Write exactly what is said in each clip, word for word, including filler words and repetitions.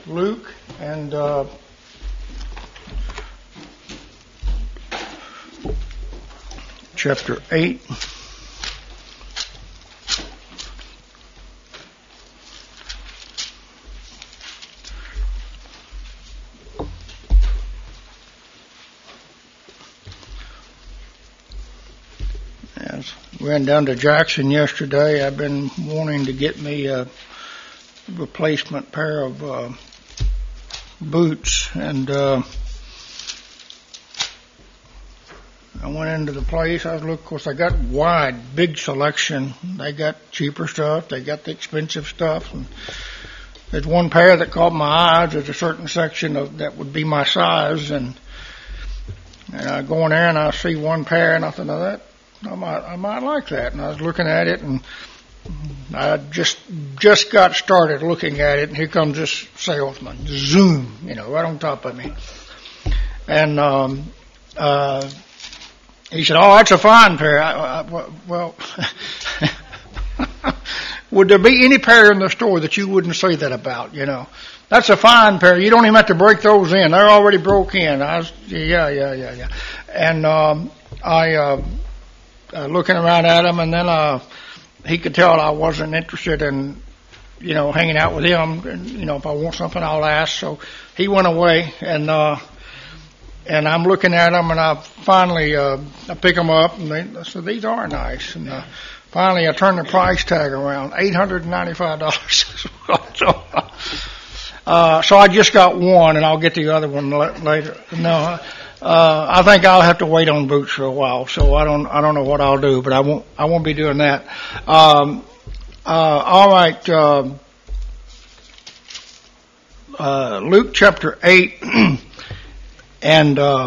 Luke and uh, chapter eight. Yes, we went down to Jackson yesterday. I've been wanting to get me a replacement pair of uh, boots, and uh, I went into the place. I was looking, of course, I got wide, big selection. They got cheaper stuff. They got the expensive stuff. And there's one pair that caught my eye. There's a certain section of that would be my size, and and I go in there and I see one pair, and I thought, no, that I might, I might like that. And I was looking at it, and I just just got started looking at it, and here comes this salesman, zoom, you know, right on top of me. And um, uh, he said, "Oh, that's a fine pair." I, I, well, would there be any pair in the store that you wouldn't say that about? You know, that's a fine pair. You don't even have to break those in; they're already broke in. I was, yeah, yeah, yeah, yeah. And um, I uh, uh, looking around at them, and then uh. he could tell I wasn't interested in, you know, hanging out with him. And, you know, if I want something, I'll ask. So he went away, and uh, and I'm looking at them, and I finally uh, I pick them up, and they, I said, these are nice. And uh, finally, I turned the price tag around, eight hundred ninety-five dollars. so, uh, so I just got one, and I'll get the other one later. No. Uh, I think I'll have to wait on boots for a while, so I don't, I don't know what I'll do, but I won't, I won't be doing that. Um, uh, all right, uh, uh, Luke chapter eight, and, uh,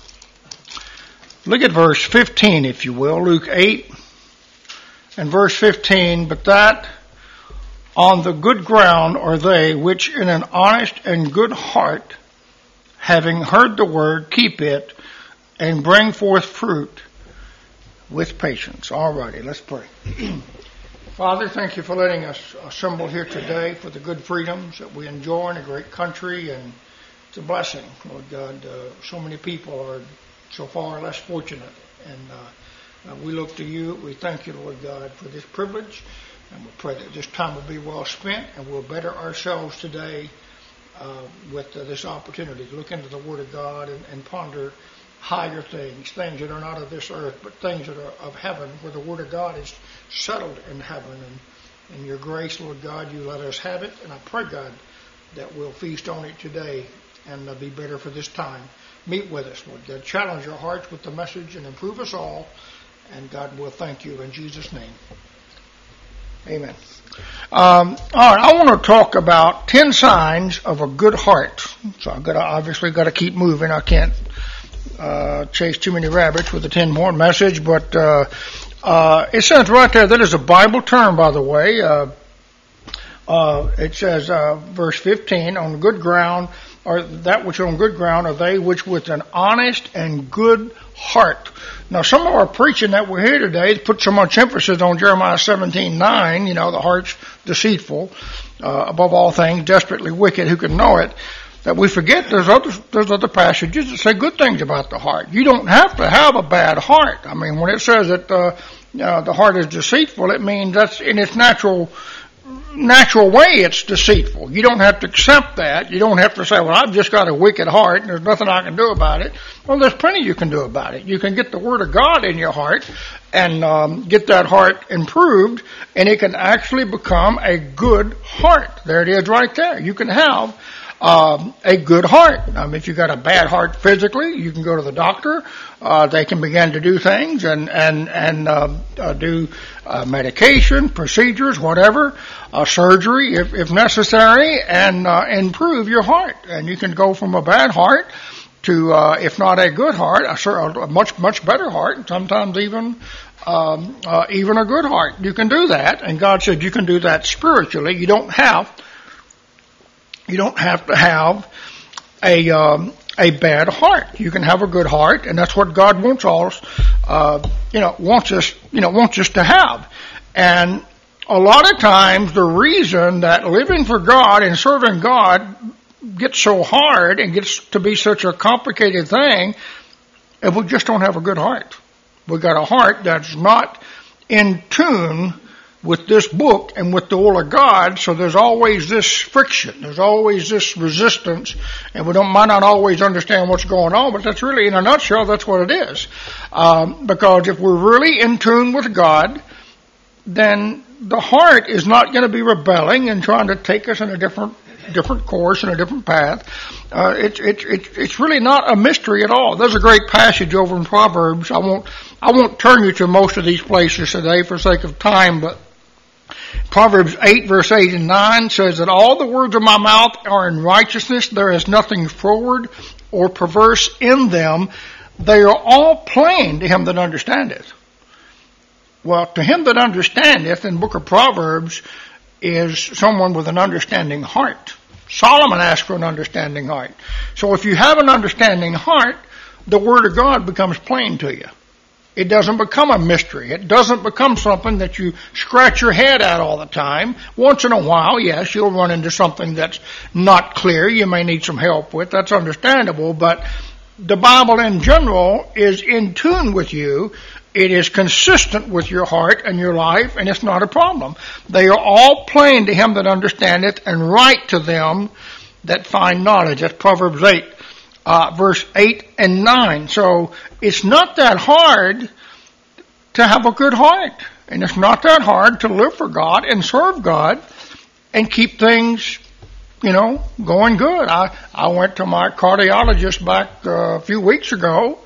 look at verse fifteen, if you will, Luke eight and verse fifteen, but that on the good ground are they which in an honest and good heart, having heard the word, keep it, and bring forth fruit with patience. All righty, let's pray. Father, thank you for letting us assemble here today for the good freedoms that we enjoy in a great country, and it's a blessing, Lord God. Uh, so many people are so far less fortunate, and uh, uh, we look to you. We thank you, Lord God, for this privilege, and we pray that this time will be well spent, and we'll better ourselves today Uh, with uh, this opportunity to look into the Word of God and, and ponder higher things, things that are not of this earth, but things that are of heaven, where the Word of God is settled in heaven. And in your grace, Lord God, you let us have it. And I pray, God, that we'll feast on it today and uh, be better for this time. Meet with us, Lord God. Challenge our hearts with the message and improve us all. And God, we'll thank you in Jesus' name. Amen. Um, all right, I want to talk about ten signs of a good heart. So I've got to, obviously got to keep moving. I can't uh, chase too many rabbits with a ten-point message, but uh, uh, it says right there, that is a Bible term, by the way. Uh, uh, it says, uh, verse fifteen, on good ground, or that which are on good ground are they which with an honest and good heart. Now, some of our preaching that we're here today put so much emphasis on Jeremiah seventeen nine, you know, the heart's deceitful, uh, above all things, desperately wicked, who can know it, that we forget there's other, there's other passages that say good things about the heart. You don't have to have a bad heart. I mean, when it says that uh, uh, the heart is deceitful, it means that's in its natural natural way it's deceitful. You don't have to accept that. You don't have to say, well, I've just got a wicked heart and there's nothing I can do about it. Well, there's plenty you can do about it. You can get the Word of God in your heart and um, get that heart improved, and it can actually become a good heart. There it is right there. You can have um, a good heart. Um, if you've got a bad heart physically, you can go to the doctor. Uh, they can begin to do things and, and, and uh, uh, do uh, medication, procedures, whatever, uh, surgery if, if necessary, and uh, improve your heart. And you can go from a bad heart to, uh, if not a good heart, a, a much, much better heart, and sometimes even um, uh, even a good heart. You can do that, and God said you can do that spiritually. You don't have you don't have to have a um, a bad heart. You can have a good heart, and that's what God wants us, uh, you know, wants us, you know, wants us to have. And a lot of times, the reason that living for God and serving God gets so hard and gets to be such a complicated thing if we just don't have a good heart. We've got a heart that's not in tune with this book and with the will of God, so there's always this friction, there's always this resistance, and we don't might not always understand what's going on, but that's really, in a nutshell, that's what it is. Um, because if we're really in tune with God, then the heart is not going to be rebelling and trying to take us in a different different course and a different path. Uh, it's it's it's it's really not a mystery at all. There's a great passage over in Proverbs. I won't I won't turn you to most of these places today for sake of time, but Proverbs eight verse eight and nine says that all the words of my mouth are in righteousness. There is nothing froward or perverse in them. They are all plain to him that understandeth. Well, to him that understandeth in the book of Proverbs is someone with an understanding heart. Solomon asked for an understanding heart. So if you have an understanding heart, the Word of God becomes plain to you. It doesn't become a mystery. It doesn't become something that you scratch your head at all the time. Once in a while, yes, you'll run into something that's not clear. You may need some help with. That's understandable. But the Bible in general is in tune with you. It is consistent with your heart and your life, and it's not a problem. They are all plain to him that understandeth, and right to them that find knowledge. That's Proverbs eight, uh, verse eight and nine. So it's not that hard to have a good heart, and it's not that hard to live for God and serve God and keep things, you know, going good. I, I went to my cardiologist back uh, a few weeks ago,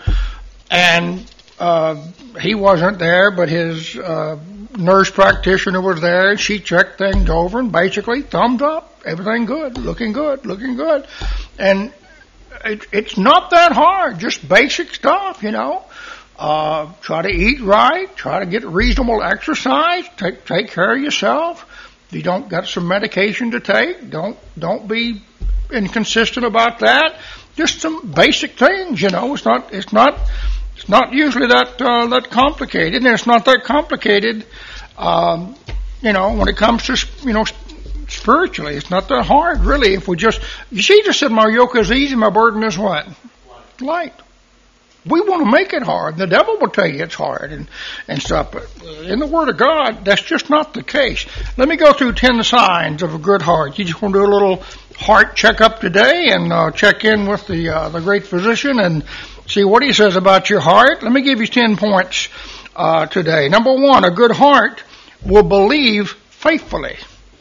and Uh, he wasn't there, but his uh, nurse practitioner was there, and she checked things over, and basically, thumbs up, everything good, looking good, looking good. And it, it's not that hard, just basic stuff, you know. Uh, try to eat right, try to get reasonable exercise, take take care of yourself. If you don't got some medication to take, don't don't be inconsistent about that. Just some basic things, you know. It's not it's not. It's not usually that uh, that complicated, and it's not that complicated, um, you know, when it comes to, you know, spiritually. It's not that hard, really. If we just, you see, just said, my yoke is easy, my burden is what? Light. Light. We want to make it hard. The devil will tell you it's hard and, and stuff, but in the Word of God, that's just not the case. Let me go through ten signs of a good heart. You just want to do a little heart checkup today and uh, check in with the uh, the great physician and see what he says about your heart. Let me give you ten points uh, today. Number one, a good heart will believe faithfully.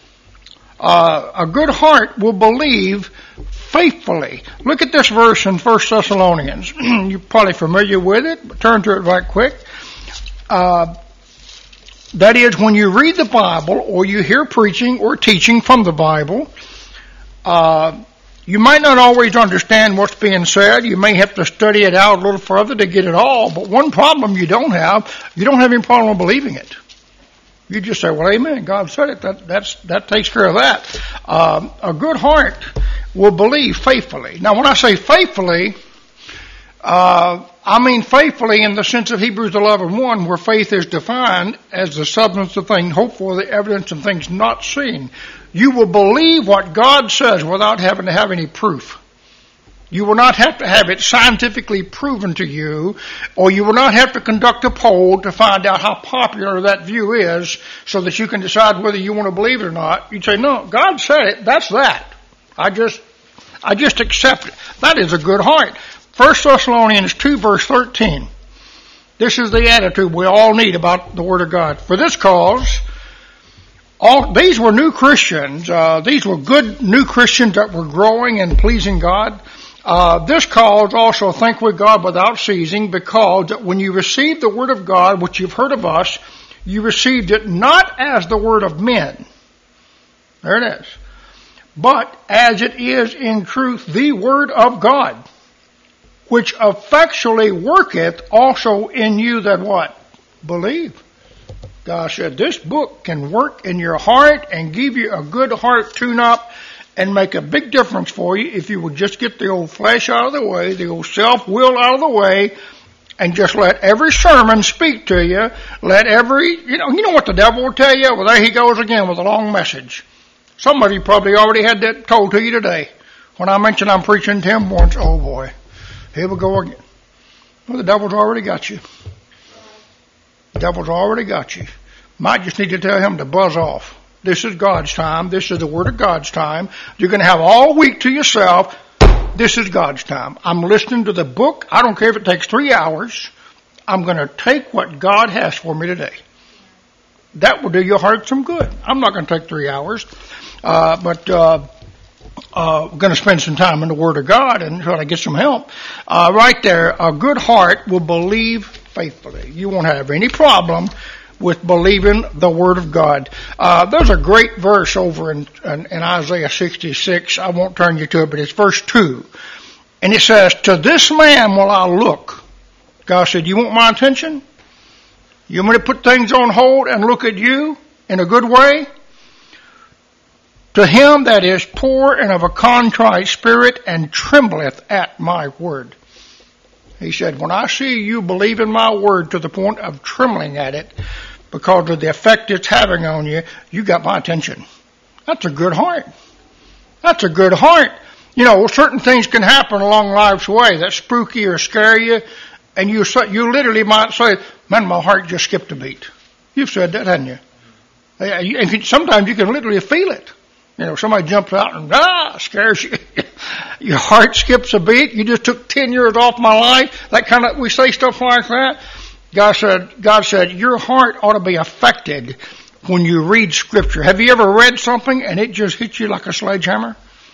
Uh, a good heart will believe faithfully. Look at this verse in First Thessalonians. You're probably familiar with it, but turn to it right quick. Uh, that is, when you read the Bible or you hear preaching or teaching from the Bible, uh, you might not always understand what's being said. You may have to study it out a little further to get it all. But one problem you don't have, you don't have any problem believing it. You just say, well, amen, God said it. That, that's, that takes care of that. Um, a good heart will believe faithfully. Now, when I say faithfully, uh, I mean faithfully in the sense of Hebrews eleven one, where faith is defined as the substance of things hoped for, the evidence of things not seen. You will believe what God says without having to have any proof. You will not have to have it scientifically proven to you, or you will not have to conduct a poll to find out how popular that view is so that you can decide whether you want to believe it or not. You'd say, no, God said it, that's that. I just, I just accept it. That is a good heart. First Thessalonians two verse thirteen. This is the attitude we all need about the Word of God. For this cause, all these were new Christians. Uh, these were good new Christians that were growing and pleasing God. Uh, this cause also thank we God without ceasing, because when you received the Word of God, which you've heard of us, you received it not as the word of men. There it is. But as it is in truth the Word of God, which effectually worketh also in you that what? Believe. God said this book can work in your heart and give you a good heart tune-up and make a big difference for you if you would just get the old flesh out of the way, the old self-will out of the way, and just let every sermon speak to you. Let every, you know, you know what the devil will tell you? Well, there he goes again with a long message. Some of you probably already had that told to you today. When I mention I'm preaching temperance, oh boy, here we go again. Well, the devil's already got you. The devil's already got you. Might just need to tell him to buzz off. This is God's time. This is the Word of God's time. You're going to have all week to yourself. This is God's time. I'm listening to the book. I don't care if it takes three hours. I'm going to take what God has for me today. That will do your heart some good. I'm not going to take three hours. Uh, but, uh, uh, we're going to spend some time in the Word of God and try to get some help. Uh, right there, a good heart will believe faithfully. You won't have any problem with believing the Word of God. Uh, there's a great verse over in, in, in Isaiah sixty-six. I won't turn you to it, but it's verse two. And it says, to this man will I look. God said, you want my attention? You want me to put things on hold and look at you in a good way? To him that is poor and of a contrite spirit and trembleth at my word. He said, when I see you believe in my word to the point of trembling at it because of the effect it's having on you, you got my attention. That's a good heart. That's a good heart. You know, certain things can happen along life's way that spooky or scare you, and you you literally might say, man, my heart just skipped a beat. You've said that, haven't you? And sometimes you can literally feel it. You know, somebody jumps out and, ah, scares you. Your heart skips a beat. You just took ten years off my life. That kind of, we say stuff like that. God said, God said, your heart ought to be affected when you read Scripture. Have you ever read something and it just hits you like a sledgehammer?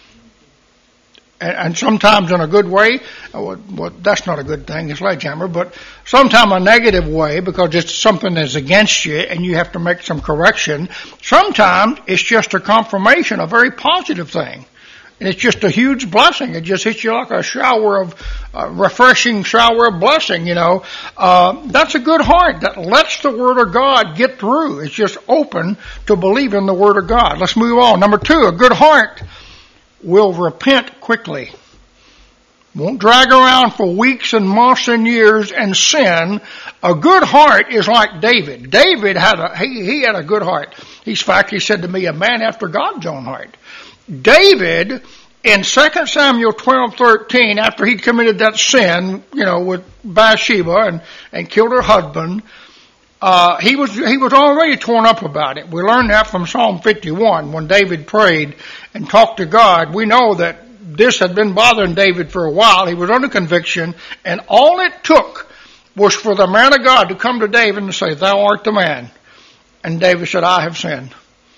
And, and sometimes in a good way. Well, well, that's not a good thing, a sledgehammer, but sometimes a negative way because it's something that's against you and you have to make some correction. Sometimes it's just a confirmation, a very positive thing. And it's just a huge blessing. It just hits you like a shower of, uh, refreshing shower of blessing, you know. Uh, that's a good heart that lets the Word of God get through. It's just open to believe in the Word of God. Let's move on. Number two, a good heart will repent quickly. Won't drag around for weeks and months and years and sin. A good heart is like David. David had a, he, he had a good heart. In fact, he said to me, a man after God's own heart. David, in Second Samuel twelve thirteen, after he'd committed that sin, you know, with Bathsheba and, and killed her husband, uh, he was, he was already torn up about it. We learned that from Psalm fifty-one when David prayed and talked to God. We know that this had been bothering David for a while. He was under conviction, and all it took was for the man of God to come to David and say, thou art the man. And David said, I have sinned.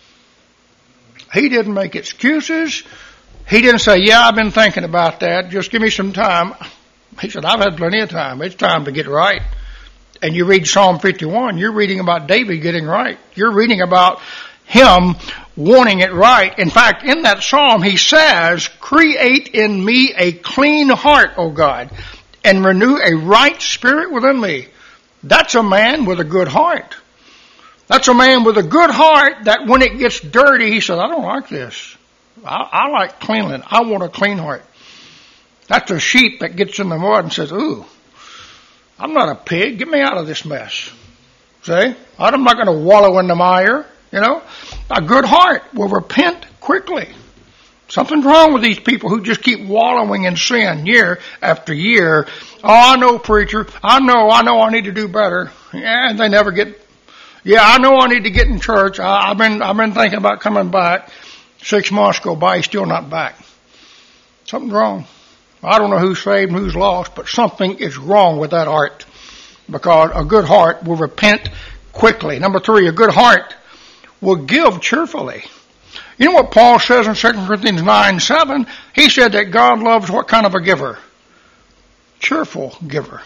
He didn't make excuses. He didn't say, yeah, I've been thinking about that. Just give me some time. He said, I've had plenty of time. It's time to get right. And you read Psalm fifty-one, you're reading about David getting right. You're reading about him wanting it right. In fact, in that psalm, he says, create in me a clean heart, O God, and renew a right spirit within me. That's a man with a good heart. That's a man with a good heart that when it gets dirty, he says, I don't like this. I, I like cleanliness. I want a clean heart. That's a sheep that gets in the mud and says, ooh, I'm not a pig. Get me out of this mess. See? I'm not going to wallow in the mire. You know? A good heart will repent quickly. Something's wrong with these people who just keep wallowing in sin year after year. Oh, I know, preacher. I know, I know I need to do better. Yeah, and they never get... Yeah, I know I need to get in church. I, I've been, I've been thinking about coming back. Six months go by, he's still not back. Something's wrong. I don't know who's saved and who's lost, but something is wrong with that heart. Because a good heart will repent quickly. Number three, a good heart will give cheerfully. You know what Paul says in Second Corinthians nine seven? He said that God loves what kind of a giver? Cheerful giver.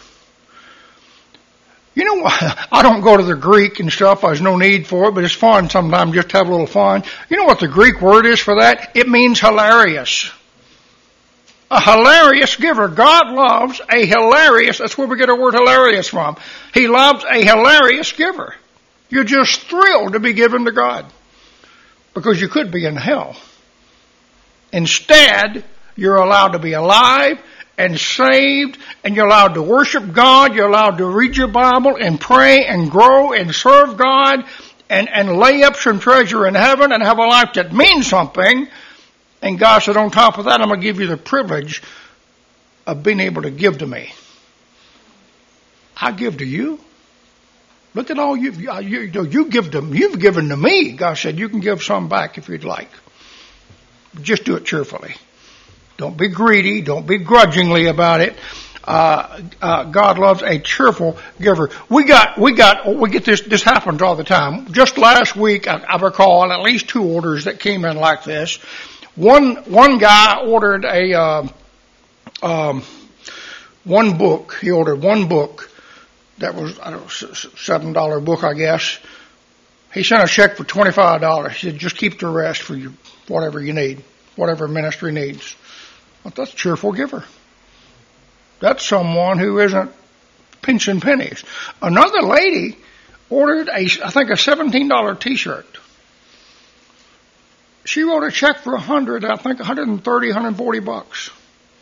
You know, I don't go to the Greek and stuff. There's no need for it, but it's fun sometimes just to have a little fun. You know what the Greek word is for that? It means hilarious. A hilarious giver. God loves a hilarious, that's where we get our word hilarious from. He loves a hilarious giver. You're just thrilled to be given to God because you could be in hell. Instead, you're allowed to be alive and saved, and you're allowed to worship God, you're allowed to read your Bible and pray and grow and serve God and, and lay up some treasure in heaven and have a life that means something. And God said, on top of that, I'm going to give you the privilege of being able to give to me. I give to you. Look at all you, you, you give to, you've given to me. God said, you can give some back if you'd like. Just do it cheerfully. Don't be greedy. Don't be grudgingly about it. Uh, uh, God loves a cheerful giver. We got, we got, we get this, this happens all the time. Just last week, I, I recall at least two orders that came in like this. One, one guy ordered a, uh, um, one book. He ordered one book that was, I don't know, seven dollar book, I guess. He sent a check for twenty-five dollars. He said, just keep the rest for you, whatever you need, whatever ministry needs. Well, that's a cheerful giver. That's someone who isn't pinching pennies. Another lady ordered a, I think, a seventeen dollar t-shirt. She wrote a check for a hundred, I think one hundred thirty, one hundred forty bucks.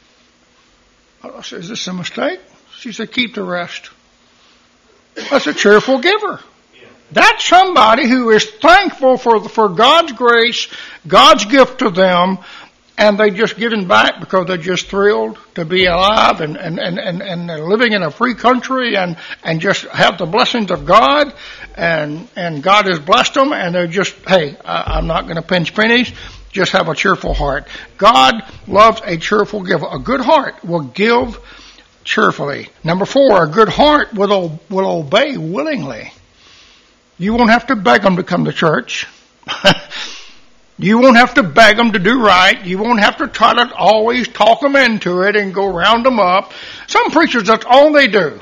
I said, is this a mistake? She said, keep the rest. That's a cheerful giver. That's somebody who is thankful for, for God's grace, God's gift to them, and they just giving back because they're just thrilled to be alive and, and, and, and, and they're living in a free country and, and just have the blessings of God and, and God has blessed them and they're just, hey, I, I'm not going to pinch pennies. Just have a cheerful heart. God loves a cheerful giver. A good heart will give cheerfully. Number four, a good heart will, will obey willingly. You won't have to beg them to come to church. You won't have to beg them to do right. You won't have to try to always talk them into it and go round them up. Some preachers, that's all they do.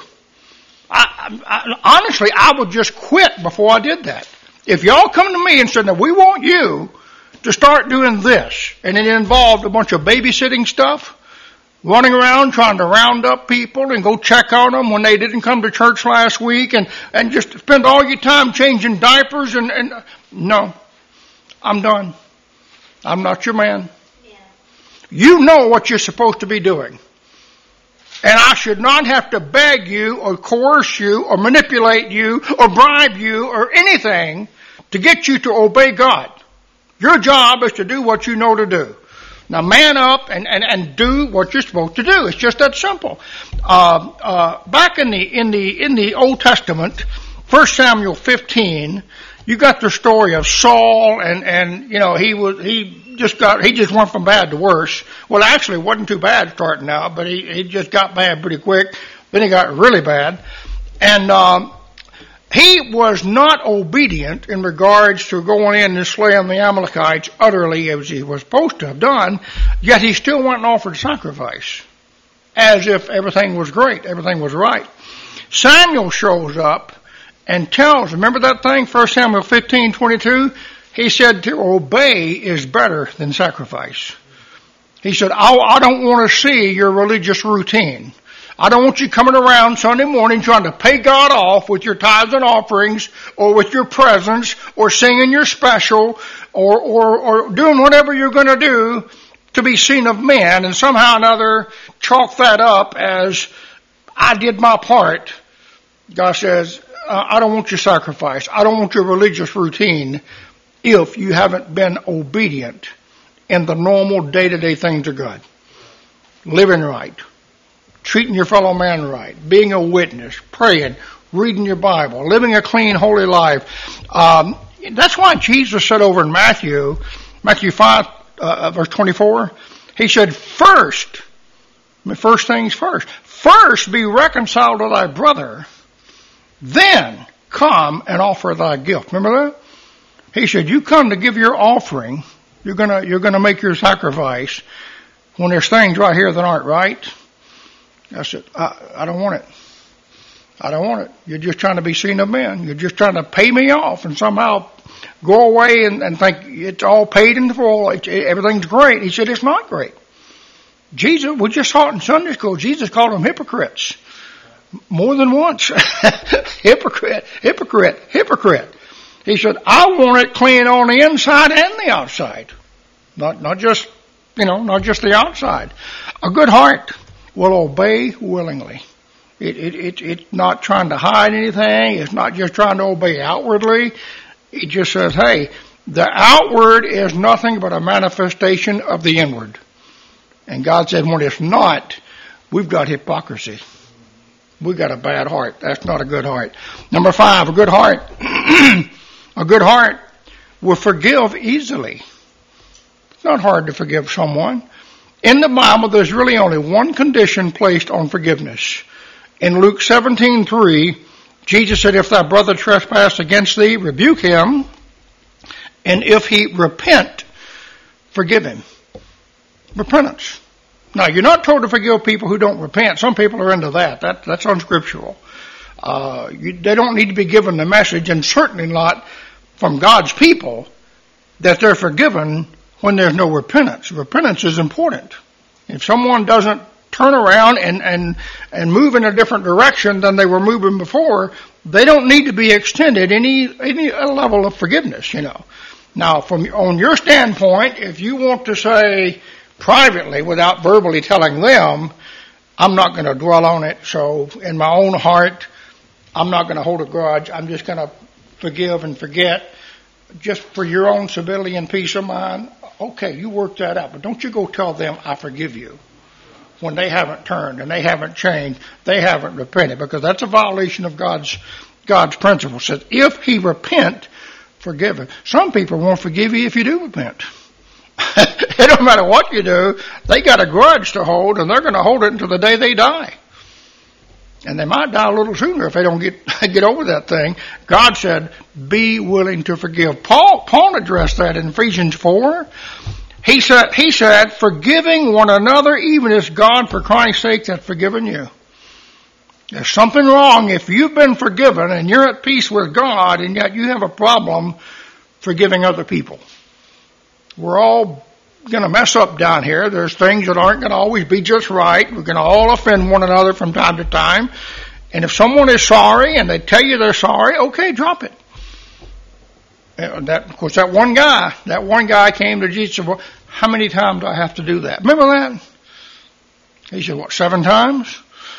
I, I, honestly, I would just quit before I did that. If y'all come to me and said, "Now we want you to start doing this," and it involved a bunch of babysitting stuff, running around trying to round up people and go check on them when they didn't come to church last week, and and just spend all your time changing diapers and, and no, I'm done. I'm not your man. Yeah. You know what you're supposed to be doing. And I should not have to beg you or coerce you or manipulate you or bribe you or anything to get you to obey God. Your job is to do what you know to do. Now man up and, and, and do what you're supposed to do. It's just that simple. Uh, uh, back in the, in the, in the Old Testament, First Samuel fifteen, you got the story of Saul and, and, you know, he was, he just got, he just went from bad to worse. Well, actually it wasn't too bad starting out, but he, he just got bad pretty quick. Then he got really bad. And, um, he was not obedient in regards to going in and slaying the Amalekites utterly as he was supposed to have done, yet he still went and offered sacrifice as if everything was great, everything was right. Samuel shows up and tells, remember that thing, First Samuel fifteen twenty-two? He said to obey is better than sacrifice. He said, I, I don't want to see your religious routine. I don't want you coming around Sunday morning trying to pay God off with your tithes and offerings or with your presence or singing your special or, or, or doing whatever you're going to do to be seen of men and somehow or another chalk that up as I did my part. God says, uh, I don't want your sacrifice. I don't want your religious routine if you haven't been obedient in the normal day-to-day things of God. Living right. Treating your fellow man right, being a witness, praying, reading your Bible, living a clean, holy life. Um, that's why Jesus said over in Matthew, Matthew five, uh, verse twenty-four, he said, first, first things first, first be reconciled to thy brother, then come and offer thy gift. Remember that? He said, you come to give your offering, you're gonna, you're gonna make your sacrifice when there's things right here that aren't right. I said, I, I don't want it. I don't want it. You're just trying to be seen of men. You're just trying to pay me off and somehow go away and, and think it's all paid in full. It, everything's great. He said, it's not great. Jesus, we just saw it in Sunday school. Jesus called them hypocrites. More than once. Hypocrite, hypocrite, hypocrite. He said, I want it clean on the inside and the outside. Not, not just, you know, not just the outside. A good heart will obey willingly. It, it, it, it's not trying to hide anything. It's not just trying to obey outwardly. It just says, hey, The outward is nothing but a manifestation of the inward. And God said when it's not, we've got hypocrisy. We've got a bad heart. That's not a good heart. Number five, a good heart. A good heart will forgive easily. It's not hard to forgive someone. In the Bible, there's really only one condition placed on forgiveness. In Luke seventeen three, Jesus said, if thy brother trespass against thee, rebuke him, and if he repent, forgive him. Repentance. Now, you're not told to forgive people who don't repent. Some people are into that. that that's unscriptural. Uh, you, they don't need to be given the message, and certainly not from God's people, that they're forgiven when there's no repentance. Repentance is important. If someone doesn't turn around and, and, and move in a different direction than they were moving before, they don't need to be extended any, any level of forgiveness, you know. Now, from on your standpoint, if you want to say privately, without verbally telling them, I'm not going to dwell on it, so in my own heart, I'm not going to hold a grudge. I'm just going to forgive and forget, just for your own civility and peace of mind. Okay, you work that out, but don't you go tell them, I forgive you, when they haven't turned and they haven't changed, they haven't repented, because that's a violation of God's God's principle. It says, if he repent, forgive him. Some people won't forgive you if you do repent. It don't matter what you do, they got a grudge to hold, and they're going to hold it until the day they die. And they might die a little sooner if they don't get get over that thing. God said, be willing to forgive. Paul Paul addressed that in Ephesians four. He said, he said, forgiving one another, even as God, for Christ's sake, hath forgiven you. There's something wrong if you've been forgiven and you're at peace with God, and yet you have a problem forgiving other people. We're all going to mess up down here. There's things that aren't going to always be just right. We're going to all offend one another from time to time. And if someone is sorry and they tell you they're sorry, okay, drop it. And that, of course, that one guy, that one guy came to Jesus and said, well, how many times do I have to do that? Remember that? He said, what, seven times?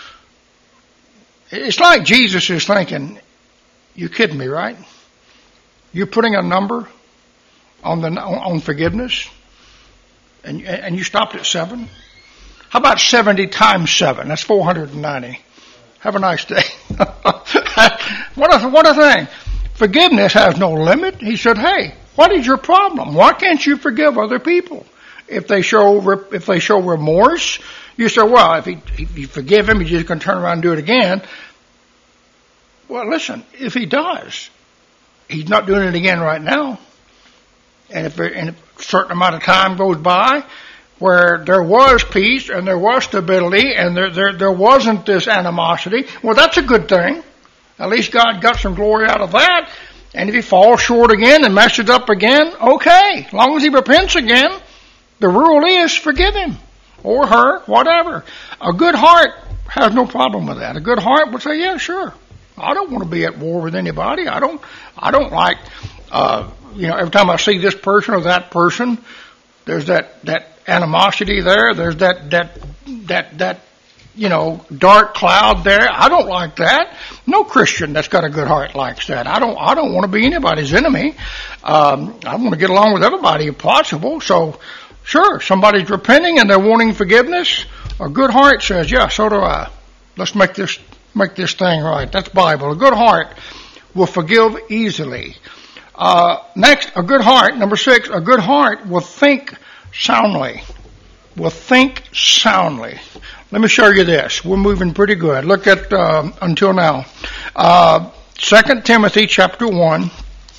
It's like Jesus is thinking, you're kidding me, right? You're putting a number on the on forgiveness, and and you stopped at seven. How about seventy times seven? That's four hundred ninety. Have a nice day. what a what a thing! Forgiveness has no limit. He said, "Hey, what is your problem? Why can't you forgive other people if they show if they show remorse?" You say, "Well, if, he, if you forgive him, he's just going to turn around and do it again." Well, listen, if he does, he's not doing it again right now. And if a certain amount of time goes by where there was peace and there was stability and there, there, there wasn't this animosity, well, that's a good thing. At least God got some glory out of that. And if he falls short again and messes up again, okay. As long as he repents again, the rule is forgive him or her, whatever. A good heart has no problem with that. A good heart would say, yeah, sure. I don't want to be at war with anybody. I don't, I don't like, uh, you know, every time I see this person or that person, there's that, that animosity there. There's that, that, that, that, you know, dark cloud there. I don't like that. No Christian that's got a good heart likes that. I don't, I don't want to be anybody's enemy. Um, I want to get along with everybody if possible. So, sure, somebody's repenting and they're wanting forgiveness. A good heart says, yeah, so do I. Let's make this, make this thing right. That's Bible. A good heart will forgive easily. Uh, next, a good heart, number six, a good heart will think soundly. Will think soundly. Let me show you this. We're moving pretty good. Look at, uh, until now. Uh, Second Timothy chapter one.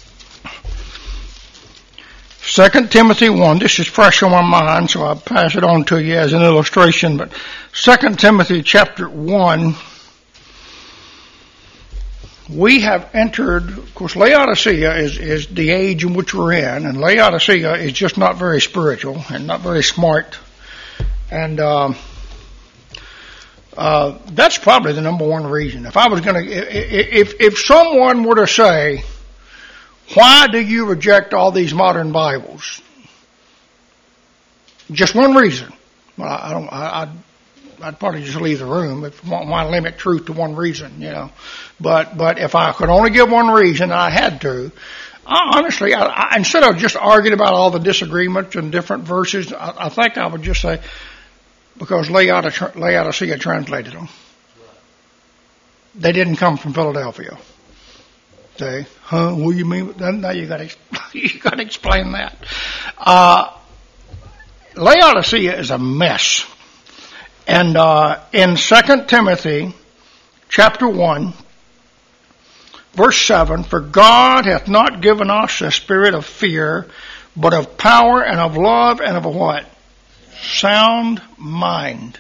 Second Timothy one. This is fresh on my mind, so I'll pass it on to you as an illustration. But Second Timothy chapter one. We have entered, of course, Laodicea is, is the age in which we're in, and Laodicea is just not very spiritual and not very smart. And um, uh, that's probably the number one reason. If I was going to, if if someone were to say, why do you reject all these modern Bibles? Just one reason. Well, I don't, I, I'd, I'd probably just leave the room if I want to limit truth to one reason, you know. But, but if I could only give one reason, I had to, I, honestly, I, I, instead of just arguing about all the disagreements and different verses, I, I think I would just say, because Laodicea, Laodicea translated them. They didn't come from Philadelphia. Say, huh? What do you mean? Now you got to you got to explain that. Uh, Laodicea is a mess, and uh, in Second Timothy, chapter one, verse seven, for God hath not given us a spirit of fear, but of power and of love and of a what? Sound mind.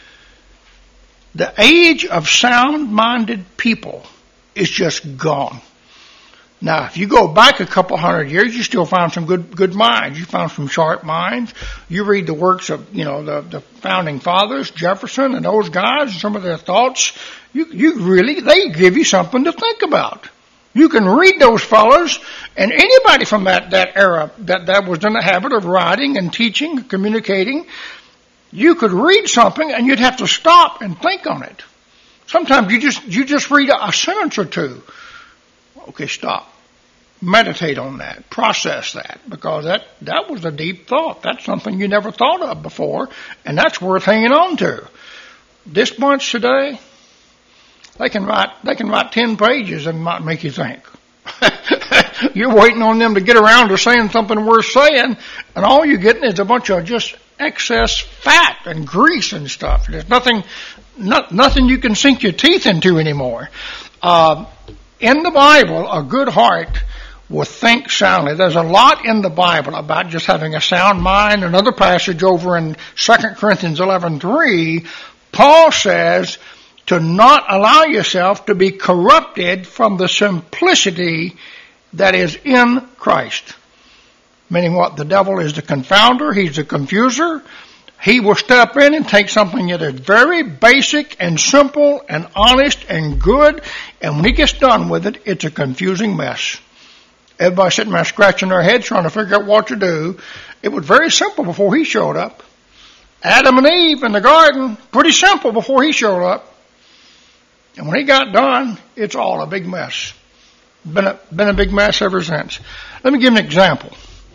The age of sound-minded people is just gone. Now, if you go back a couple hundred years, you still find some good good minds. You found some sharp minds. You read the works of, you know, the, the founding fathers, Jefferson and those guys, some of their thoughts. You, you really, they give you something to think about. You can read those fellows, and anybody from that, that era that, that was in the habit of writing and teaching, communicating, you could read something and you'd have to stop and think on it. Sometimes you just you just read a, a sentence or two. Okay, stop. Meditate on that. Process that. Because that, that was a deep thought. That's something you never thought of before, and that's worth hanging on to. This bunch today, they can write they can write ten pages and might make you think. You're waiting on them to get around to saying something worth saying, and all you're getting is a bunch of just excess fat and grease and stuff. There's nothing, not, nothing you can sink your teeth into anymore. Uh, in the Bible, a good heart will think soundly. There's a lot in the Bible about just having a sound mind. Another passage over in Second Corinthians eleven three, Paul says to not allow yourself to be corrupted from the simplicity that is in Christ. Meaning what? The devil is the confounder. He's the confuser. He will step in and take something that is very basic and simple and honest and good, and when he gets done with it, it's a confusing mess. Everybody sitting there scratching their heads trying to figure out what to do. It was very simple before he showed up. Adam and Eve in the garden, pretty simple before he showed up. And when he got done, it's all a big mess. Been a, been a big mess ever since. Let me give you an example.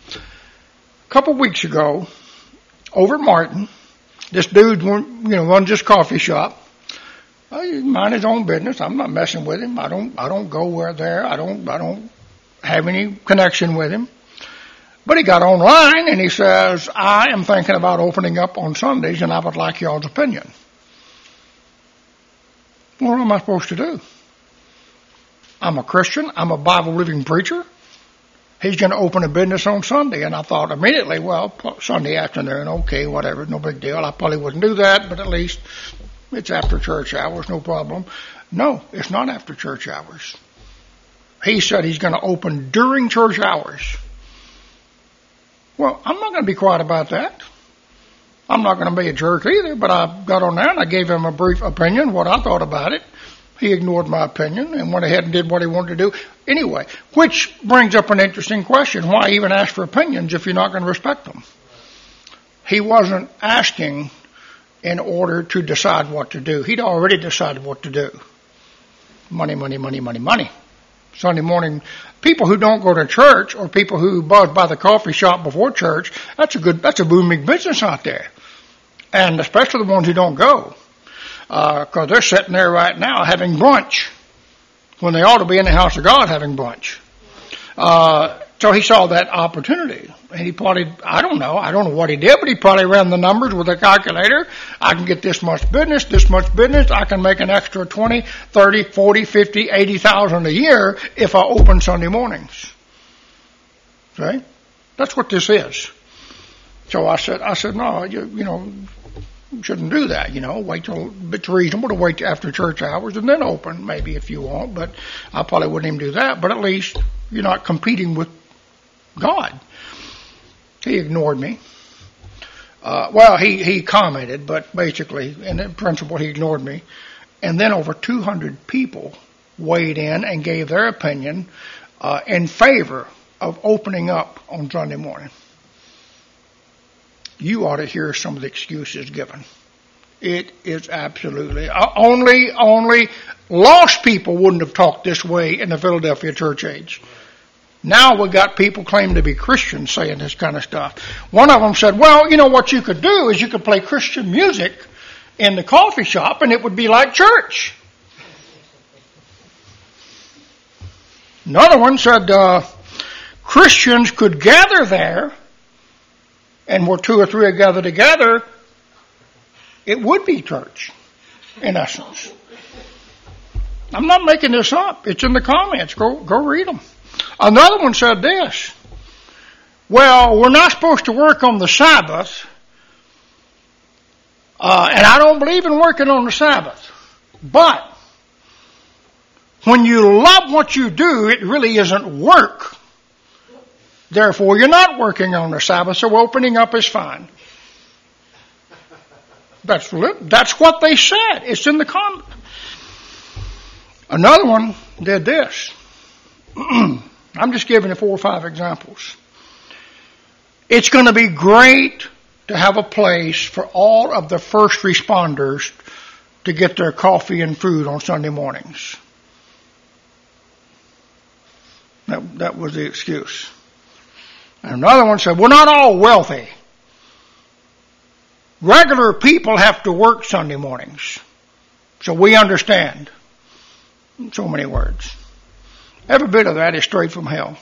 A couple weeks ago, over at Martin, this dude, you know, runs this coffee shop. Well, he mind his own business. I'm not messing with him. I don't. I don't go where there. I don't. I don't have any connection with him. But he got online and he says, "I am thinking about opening up on Sundays, and I would like y'all's opinion." What am I supposed to do? I'm a Christian. I'm a Bible-believing preacher. He's going to open a business on Sunday. And I thought immediately, well, Sunday afternoon, okay, whatever, no big deal. I probably wouldn't do that, but at least it's after church hours, no problem. No, it's not after church hours. He said he's going to open during church hours. Well, I'm not going to be quiet about that. I'm not going to be a jerk either, but I got on there and I gave him a brief opinion, what I thought about it. He ignored my opinion and went ahead and did what he wanted to do. Anyway, which brings up an interesting question. Why even ask for opinions if you're not going to respect them? He wasn't asking in order to decide what to do. He'd already decided what to do. Money, money, money, money, money. Sunday morning, people who don't go to church or people who buzz by the coffee shop before church, that's a good, that's a booming business out there. And especially the ones who don't go. Because uh, they're sitting there right now having brunch when they ought to be in the house of God having brunch. Uh, so he saw that opportunity. And he probably, I don't know, I don't know what he did, but he probably ran the numbers with a calculator. I can get this much business, this much business. I can make an extra twenty, thirty, forty, fifty, eighty thousand a year if I open Sunday mornings. Okay? That's what this is. So I said, I said, no, you, you know, shouldn't do that, you know, wait till it's reasonable to wait after church hours and then open, maybe if you want, but I probably wouldn't even do that, but at least you're not competing with God. He ignored me. Uh, well, he, he commented, but basically, in principle, he ignored me. And then over two hundred people weighed in and gave their opinion uh, in favor of opening up on Sunday morning. You ought to hear some of the excuses given. It is absolutely, uh, only, only lost people wouldn't have talked this way in the Philadelphia church age. Now we got people claiming to be Christians saying this kind of stuff. One of them said, well, you know what you could do is you could play Christian music in the coffee shop and it would be like church. Another one said uh, Christians could gather there, and where two or three are gathered together, it would be church, in essence. I'm not making this up. It's in the comments. Go, go read them. Another one said this. Well, we're not supposed to work on the Sabbath, uh, and I don't believe in working on the Sabbath. But when you love what you do, it really isn't work. Therefore, you're not working on the Sabbath, so opening up is fine. That's, that's what they said. It's in the comment. Another one did this. I'm just giving you four or five examples. It's going to be great to have a place for all of the first responders to get their coffee and food on Sunday mornings. That, that was the excuse. And another one said, we're not all wealthy. Regular people have to work Sunday mornings. So we understand. In so many words. Every bit of that is straight from hell.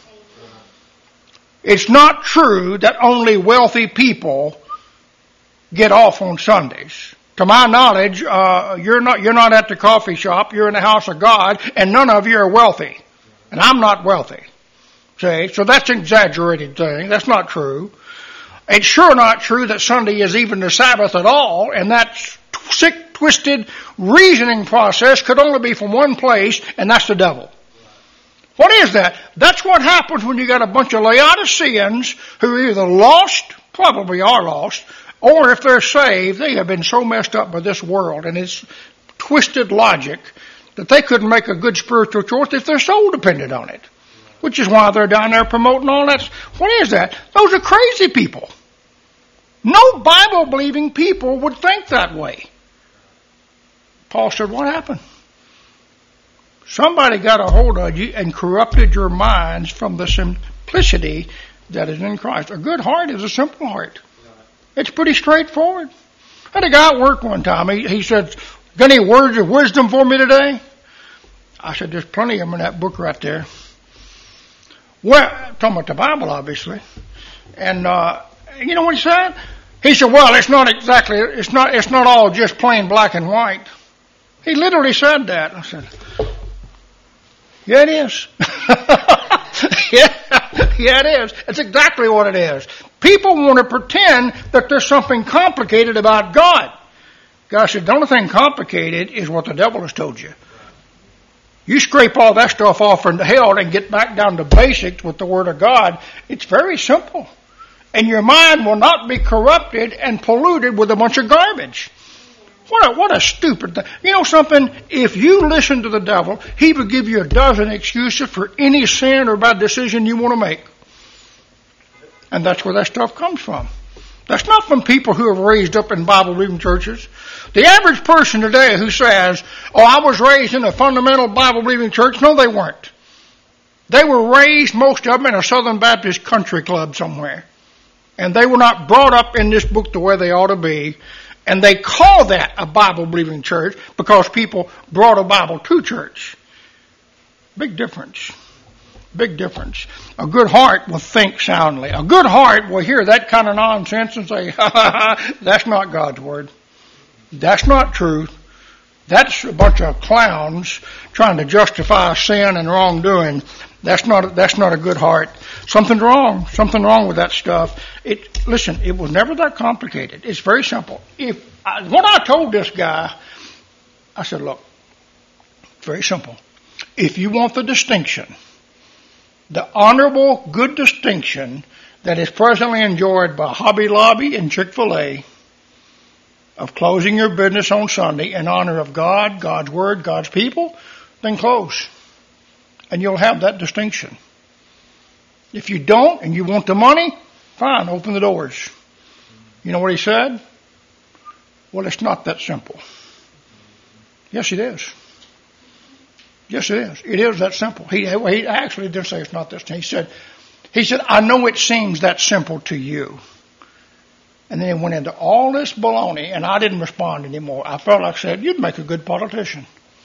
It's not true that only wealthy people get off on Sundays. To my knowledge, uh, you're not, you're not at the coffee shop, you're in the house of God, and none of you are wealthy. And I'm not wealthy. See? So that's an exaggerated thing. That's not true. It's sure not true that Sunday is even the Sabbath at all, and that sick, twisted reasoning process could only be from one place, and that's the devil. What is that? That's what happens when you got a bunch of Laodiceans who are either lost, probably are lost, or if they're saved, they have been so messed up by this world and its twisted logic that they couldn't make a good spiritual choice if their soul depended on it. Which is why they're down there promoting all that. What is that? Those are crazy people. No Bible-believing people would think that way. Paul said, what happened? Somebody got a hold of you and corrupted your minds from the simplicity that is in Christ. A good heart is a simple heart. It's pretty straightforward. I had a guy at work one time. He, he said, got any words of wisdom for me today? I said, there's plenty of them in that book right there. Well, talking about the Bible, obviously. And, uh, you know what he said? He said, well, it's not exactly, it's not, it's not all just plain black and white. He literally said that. I said, yeah, it is. yeah, yeah, it is. It's exactly what it is. People want to pretend that there's something complicated about God. God said, the only thing complicated is what the devil has told you. You scrape all that stuff off into hell and get back down to basics with the Word of God. It's very simple. And your mind will not be corrupted and polluted with a bunch of garbage. What a, what a stupid thing. You know something? If you listen to the devil, he will give you a dozen excuses for any sin or bad decision you want to make. And that's where that stuff comes from. That's not from people who are raised up in Bible-believing churches. The average person today who says, oh, I was raised in a fundamental Bible-believing church, no, they weren't. They were raised, most of them, in a Southern Baptist country club somewhere. And they were not brought up in this book the way they ought to be. And they call that a Bible-believing church because people brought a Bible to church. Big difference. Big difference. A good heart will think soundly. A good heart will hear that kind of nonsense and say, ha ha ha, that's not God's Word. That's not truth. That's a bunch of clowns trying to justify sin and wrongdoing. That's not, that's not a good heart. Something's wrong. Something wrong with that stuff. It, listen, it was never that complicated. It's very simple. If I, when I told this guy, I said, look, very simple. If you want the distinction, the honorable, good distinction that is presently enjoyed by Hobby Lobby and Chick-fil-A of closing your business on Sunday in honor of God, God's Word, God's people, then close. And you'll have that distinction. If you don't and you want the money, fine, open the doors. You know what he said? Well, it's not that simple. Yes, it is. Yes, it is. It is that simple. He, he actually did say it's not this. He said, he said, I know it seems that simple to you. And then he went into all this baloney, and I didn't respond anymore. I felt like I said, you'd make a good politician.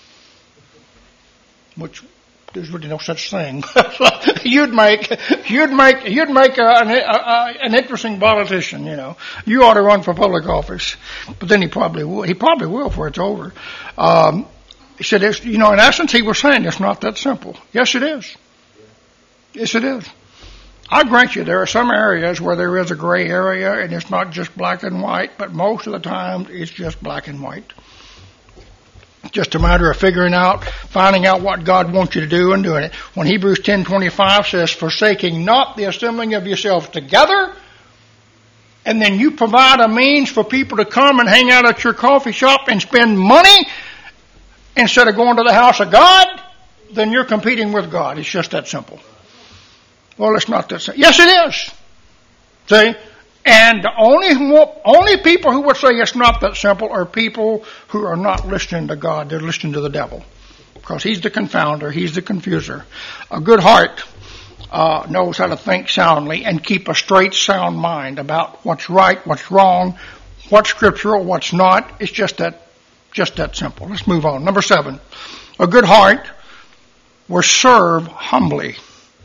Which, there's really no such thing. you'd make, you'd make, you'd make a, an, a, an interesting politician, you know. You ought to run for public office. But then he probably will. He probably will before it's over. Um, he said, it's, you know, in essence, he was saying it's not that simple. Yes, it is. Yes, it is. I grant you there are some areas where there is a gray area and it's not just black and white, but most of the time it's just black and white. It's just a matter of figuring out, finding out what God wants you to do and doing it. When Hebrews ten twenty-five says, forsaking not the assembling of yourselves together, and then you provide a means for people to come and hang out at your coffee shop and spend money instead of going to the house of God, then you're competing with God. It's just that simple. Well, it's not that simple. Yes, it is. See? And the only, only people who would say it's not that simple are people who are not listening to God. They're listening to the devil. Because he's the confounder. He's the confuser. A good heart uh, knows how to think soundly and keep a straight, sound mind about what's right, what's wrong, what's scriptural, what's not. It's just that, just that simple. Let's move on. Number seven. A good heart will serve humbly.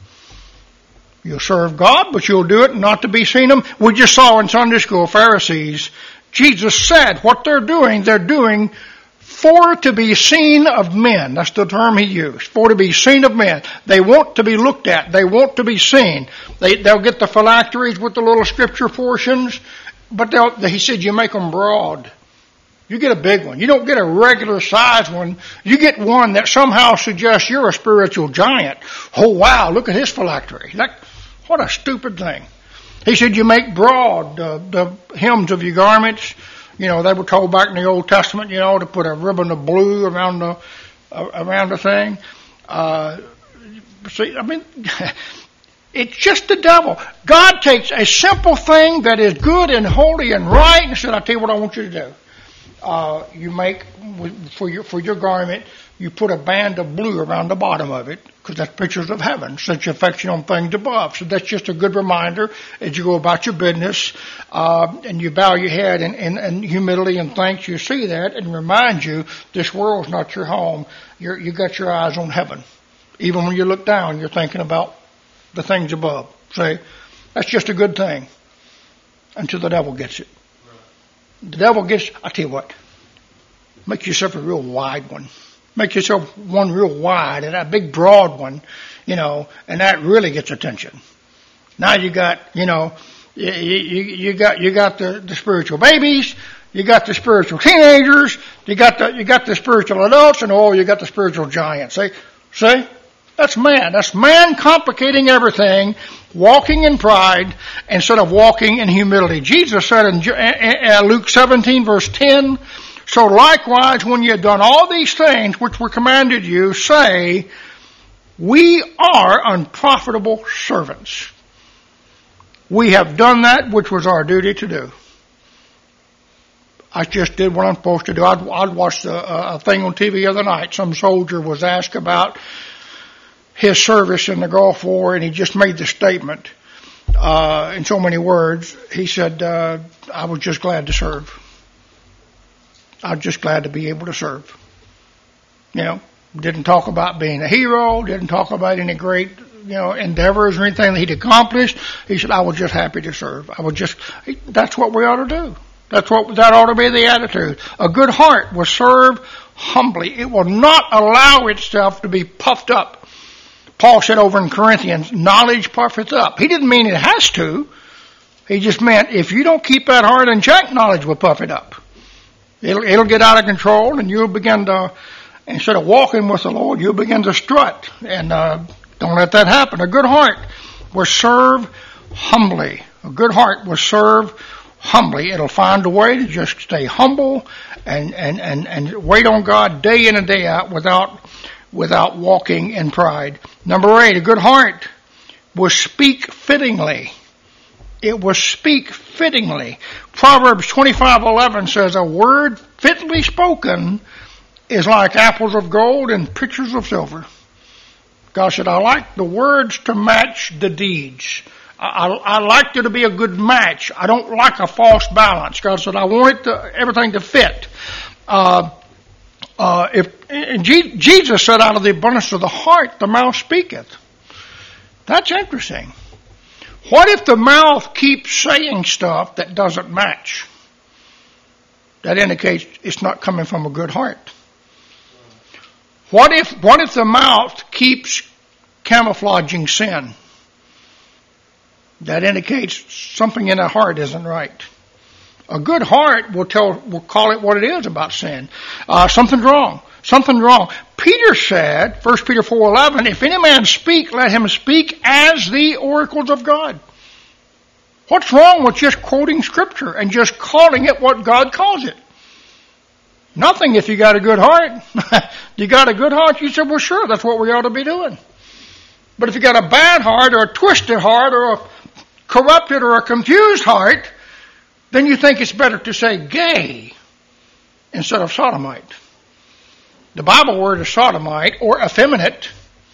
You'll serve God, but you'll do it not to be seen of. We just saw in Sunday school, Pharisees, Jesus said what they're doing, they're doing for to be seen of men. That's the term he used. For to be seen of men. They want to be looked at. They want to be seen. They, they'll get the phylacteries with the little scripture portions, but they'll, he said you make them broad. You get a big one. You don't get a regular size one. You get one that somehow suggests you're a spiritual giant. Oh, wow, look at his phylactery. That, what a stupid thing. He said you make broad uh, the hems of your garments. You know, they were told back in the Old Testament, you know, to put a ribbon of blue around the uh, around the thing. Uh, see, I mean, it's just the devil. God takes a simple thing that is good and holy and right and said, I'll tell you what I want you to do. Uh, you make, for your, for your garment, you put a band of blue around the bottom of it, because that's pictures of heaven. Set your affection on things above. So that's just a good reminder as you go about your business, uh, and you bow your head in, in, in humility and thanks. You see that and remind you this world's not your home. You're, you got your eyes on heaven. Even when you look down, you're thinking about the things above. See, that's just a good thing until the devil gets it. The devil gets, I tell you what, make yourself a real wide one. Make yourself one real wide and a big broad one, you know, and that really gets attention. Now you got, you know, you, you, you got, you got the, the spiritual babies, you got the spiritual teenagers, you got the, you got the spiritual adults, and oh, you got the spiritual giants. See, see? That's man. That's man complicating everything, walking in pride instead of walking in humility. Jesus said in Luke seventeen, verse ten, so likewise, when you have done all these things which were commanded you, say, we are unprofitable servants. We have done that which was our duty to do. I just did what I'm supposed to do. I'd, I'd watched a, a thing on T V the other night. Some soldier was asked about his service in the Gulf War, and he just made the statement uh, in so many words. He said, uh, I was just glad to serve. I was just glad to be able to serve. You know, didn't talk about being a hero, didn't talk about any great, you know, endeavors or anything that he'd accomplished. He said, I was just happy to serve. I was just, that's what we ought to do. That's what, that ought to be the attitude. A good heart will serve humbly. It will not allow itself to be puffed up. Paul said over in Corinthians, knowledge puffeth up. He didn't mean it has to. He just meant if you don't keep that heart in check, knowledge will puff it up. It'll, it'll get out of control, and you'll begin to, instead of walking with the Lord, you'll begin to strut. And uh, don't let that happen. A good heart will serve humbly. A good heart will serve humbly. It'll find a way to just stay humble and, and, and, and wait on God day in and day out without without walking in pride. Number eight, a good heart will speak fittingly. It will speak fittingly. Proverbs twenty-five eleven says, a word fitly spoken is like apples of gold and pitchers of silver. God said, I like the words to match the deeds. I, I, I like there to be a good match. I don't like a false balance. God said, I want it to, everything to fit. Uh, uh, if and G, Jesus said, out of the abundance of the heart, the mouth speaketh. That's interesting. What if the mouth keeps saying stuff that doesn't match? That indicates it's not coming from a good heart. What if, what if the mouth keeps camouflaging sin? That indicates something in the heart isn't right. A good heart will tell, will call it what it is about sin. Uh, something's wrong. Something's wrong. Peter said, First Peter four eleven, if any man speak, let him speak as the oracles of God. What's wrong with just quoting Scripture and just calling it what God calls it? Nothing if you got a good heart. You got a good heart, you said, well, sure, that's what we ought to be doing. But if you got a bad heart or a twisted heart or a corrupted or a confused heart, then you think it's better to say gay instead of sodomite. The Bible word is sodomite or effeminate.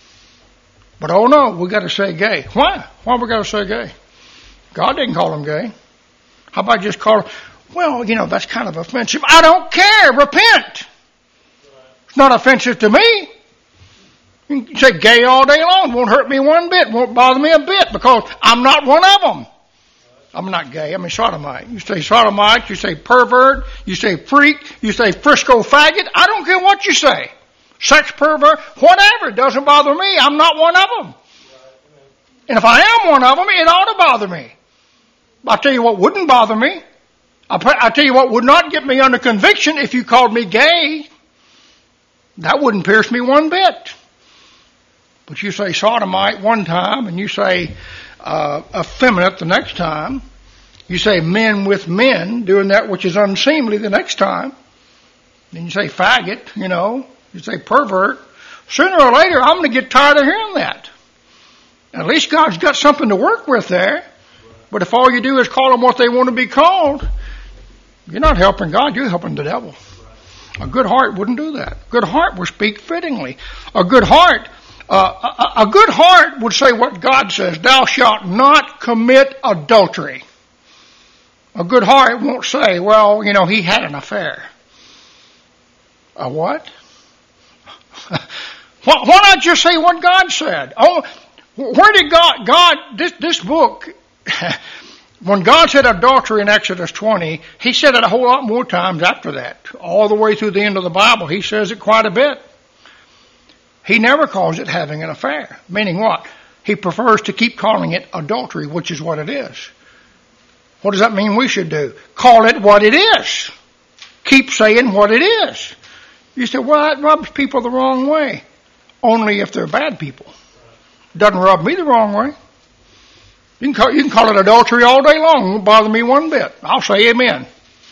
But oh no, we got to say gay. Why? Why we got to say gay? God didn't call them gay. How about just call them, well, you know, that's kind of offensive. I don't care. Repent. It's not offensive to me. You can say gay all day long. It won't hurt me one bit. It won't bother me a bit because I'm not one of them. I'm not gay. I'm a sodomite. You say sodomite. You say pervert. You say freak. You say Frisco faggot. I don't care what you say. Sex pervert. Whatever. It doesn't bother me. I'm not one of them. And if I am one of them, it ought to bother me. I'll tell you what wouldn't bother me. I'll, I'll tell you what would not get me under conviction if you called me gay. That wouldn't pierce me one bit. But you say sodomite one time and you say uh, effeminate the next time. You say men with men doing that which is unseemly the next time. Then you say faggot, you know. You say pervert. Sooner or later I'm going to get tired of hearing that. At least God's got something to work with there. But if all you do is call them what they want to be called, you're not helping God, you're helping the devil. A good heart wouldn't do that. A good heart would speak fittingly. A good heart, uh, a, a good heart would say what God says, thou shalt not commit adultery. A good heart won't say, well, you know, he had an affair. A what? Why not just say what God said? Oh, where did God, God, this, this book, when God said adultery in Exodus twenty, he said it a whole lot more times after that. All the way through the end of the Bible, he says it quite a bit. He never calls it having an affair. Meaning what? He prefers to keep calling it adultery, which is what it is. What does that mean we should do? Call it what it is. Keep saying what it is. You say, well, that rubs people the wrong way. Only if they're bad people. Doesn't rub me the wrong way. You can call, you can call it adultery all day long. It won't bother me one bit. I'll say amen.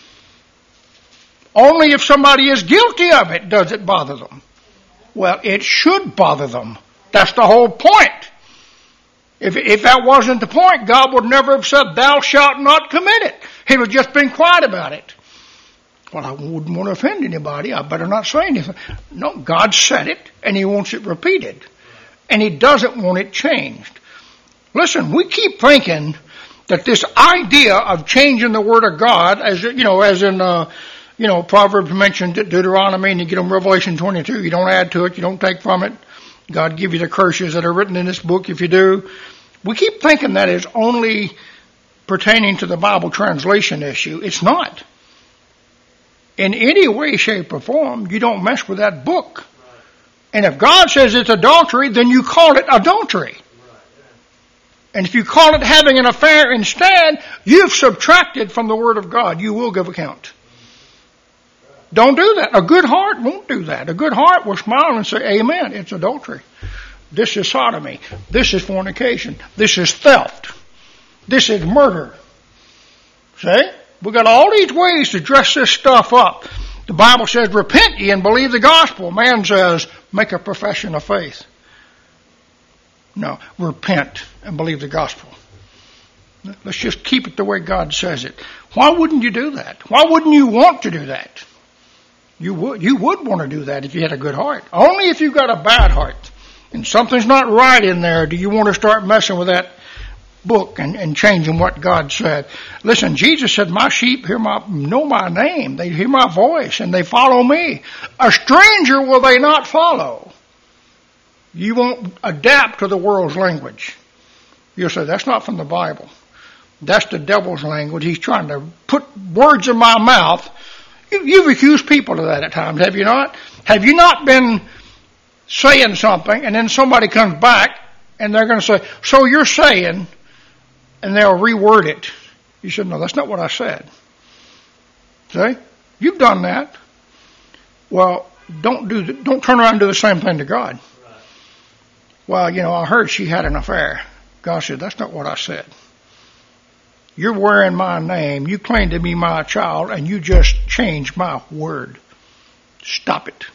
Only if somebody is guilty of it does it bother them. Well, it should bother them. That's the whole point. If, if that wasn't the point, God would never have said, thou shalt not commit it. He would have just been quiet about it. Well, I wouldn't want to offend anybody. I better not say anything. No, God said it, and he wants it repeated. And he doesn't want it changed. Listen, we keep thinking that this idea of changing the Word of God, as you know, as in, uh, you know, Proverbs mentioned Deuteronomy, and you get them Revelation twenty-two, you don't add to it, you don't take from it. God give you the curses that are written in this book if you do. We keep thinking that is only pertaining to the Bible translation issue. It's not. In any way, shape, or form, you don't mess with that book. And if God says it's adultery, then you call it adultery. And if you call it having an affair instead, you've subtracted from the Word of God. You will give account. Don't do that. A good heart won't do that. A good heart will smile and say, amen, it's adultery. This is sodomy. This is fornication. This is theft. This is murder. See? We've got all these ways to dress this stuff up. The Bible says, repent ye and believe the gospel. Man says, make a profession of faith. No, repent and believe the gospel. Let's just keep it the way God says it. Why wouldn't you do that? Why wouldn't you want to do that? You would, you would want to do that if you had a good heart. Only if you've got a bad heart and something's not right in there do you want to start messing with that book and, and changing what God said. Listen, Jesus said, my sheep hear my, know my name. They hear my voice and they follow me. A stranger will they not follow. You won't adapt to the world's language. You'll say, that's not from the Bible. That's the devil's language. He's trying to put words in my mouth. You, you've accused people of that at times, have you not? Have you not been saying something and then somebody comes back and they're going to say, so you're saying, and they'll reword it. You said, no, that's not what I said. See? You've done that. Well, don't do the, don't turn around and do the same thing to God. Right. Well, you know, I heard she had an affair. God said, that's not what I said. You're wearing my name. You claim to be my child, and you just changed my word. Stop it.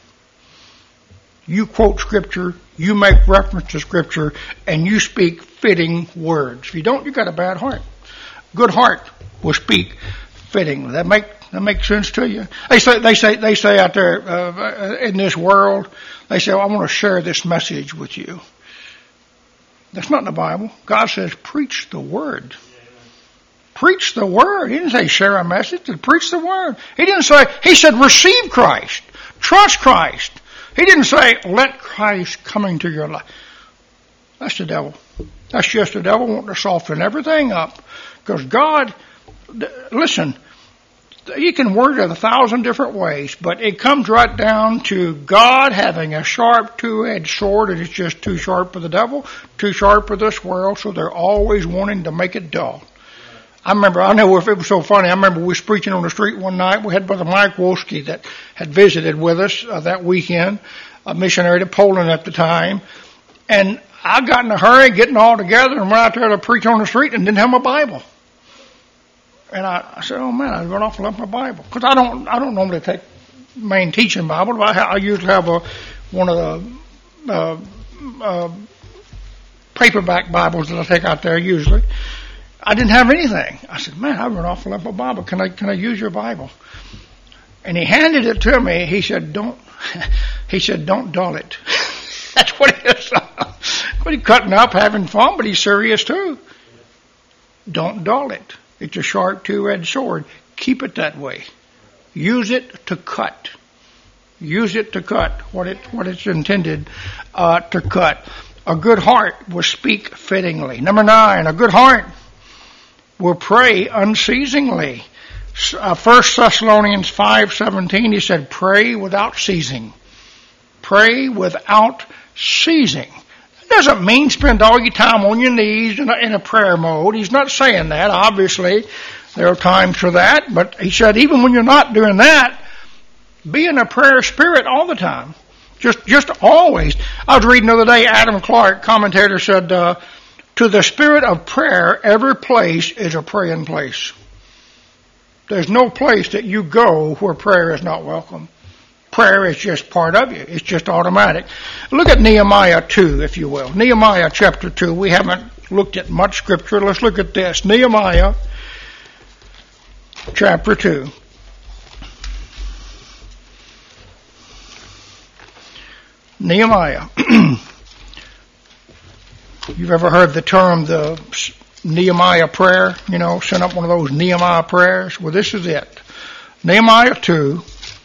You quote Scripture, you make reference to Scripture, and you speak fitting words. If you don't, you've got a bad heart. Good heart will speak fittingly. That make that makes sense to you? They say they say they say out there uh, in this world, they say, well, I want to share this message with you. That's not in the Bible. God says, preach the word. Preach the word. He didn't say share a message. He said, preach the word. He didn't say, he said receive Christ. Trust Christ. He didn't say let Christ come into your life. That's the devil. That's just the devil wanting to soften everything up. Because God, listen, you can word it a thousand different ways, but it comes right down to God having a sharp two-edged sword, and it's just too sharp for the devil, too sharp for this world, so they're always wanting to make it dull. I remember, I know if it was so funny, I remember we was preaching on the street one night. We had Brother Mike Wolski that had visited with us uh, that weekend, a missionary to Poland at the time. And I got in a hurry, getting all together, and went out there to preach on the street and didn't have my Bible. And I, I said, oh man, I run off and left my Bible. Because I don't, I don't normally take main teaching Bible. But I, I usually have a, one of the uh, uh, paperback Bibles that I take out there usually. I didn't have anything. I said, man, I run off and left my Bible. Can I, can I use your Bible? And he handed it to me. He said, don't, he said, don't dull it. That's what he is. But he's cutting up, having fun, but he's serious too. Don't dull it. It's a sharp two-edged sword. Keep it that way. Use it to cut. Use it to cut what it what it's intended uh, to cut. A good heart will speak fittingly. Number nine, a good heart will pray unceasingly. Uh, First Thessalonians five seventeen, he said, pray without ceasing. Pray without ceasing. Doesn't mean spend all your time on your knees in a, in a prayer mode. He's not saying that, obviously. There are times for that. But he said even when you're not doing that, be in a prayer spirit all the time. Just just always. I was reading the other day, Adam Clark, commentator, said, uh, to the spirit of prayer, every place is a praying place. There's no place that you go where prayer is not welcome. Prayer is just part of you. It's just automatic. Look at Nehemiah two, if you will. Nehemiah chapter two. We haven't looked at much scripture. Let's look at this. Nehemiah chapter two. Nehemiah. You've ever heard the term the Nehemiah prayer? You know, send up one of those Nehemiah prayers. Well, this is it. Nehemiah two.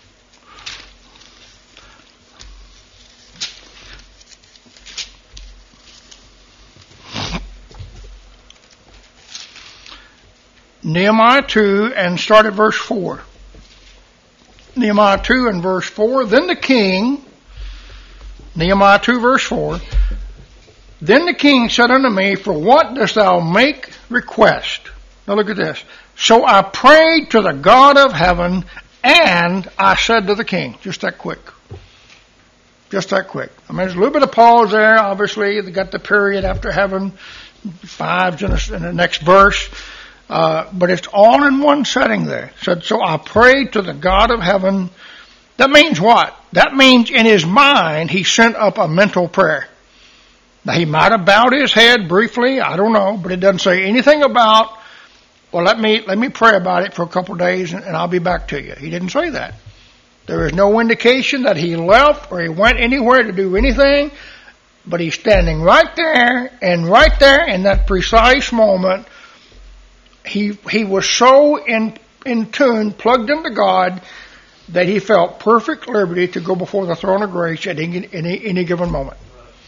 Nehemiah two, and start at verse four. Nehemiah two and verse four. Then the king, Nehemiah two verse four, then the king said unto me, for what dost thou make request? Now look at this. So I prayed to the God of heaven, and I said to the king, just that quick. Just that quick. I mean, there's a little bit of pause there, obviously. They got the period after heaven, fives in, a, in the next verse. Uh, but it's all in one setting there. So, so I prayed to the God of heaven. That means what? That means in his mind, he sent up a mental prayer. Now, he might have bowed his head briefly. I don't know. But it doesn't say anything about, well, let me, let me pray about it for a couple of days and, and I'll be back to you. He didn't say that. There is no indication that he left or he went anywhere to do anything, but he's standing right there, and right there in that precise moment, he he was so in, in tune, plugged into God, that he felt perfect liberty to go before the throne of grace at any, any, any given moment.